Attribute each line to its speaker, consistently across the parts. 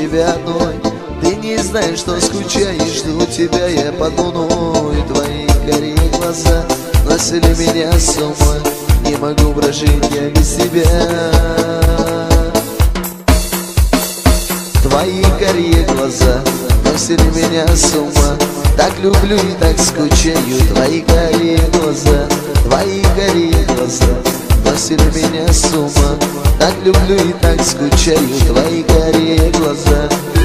Speaker 1: тебя одной. Ты не знаешь, что скучаешь, жду тебя я под луной. Твои карие глаза носили меня с ума, не могу прожить я без тебя. Твои карие глаза носили меня с ума, так люблю и так скучаю. Твои карие глаза носили меня с ума, так люблю и так скучаю. Твои карие глаза.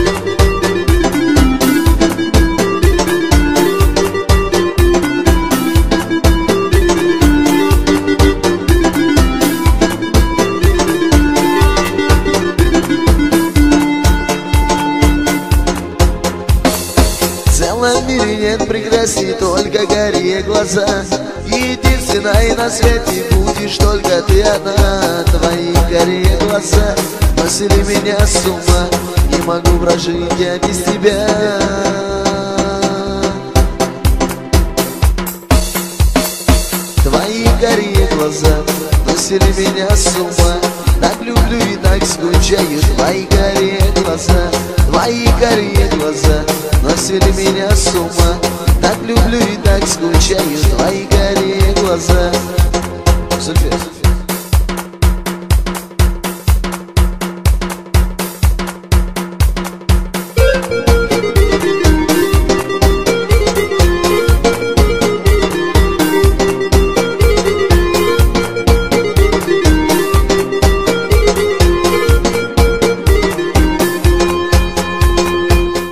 Speaker 1: В целом мире нет прекрасней, только карие глаза. Единственная на свете будешь только ты одна. Твои карие глаза носили меня с ума, не могу прожить я без тебя. Твои карие глаза носили меня с ума, так люблю и так скучаю. Твои карие глаза носили меня с ума, так люблю и так скучаю. Твои карие глаза. Сульфес.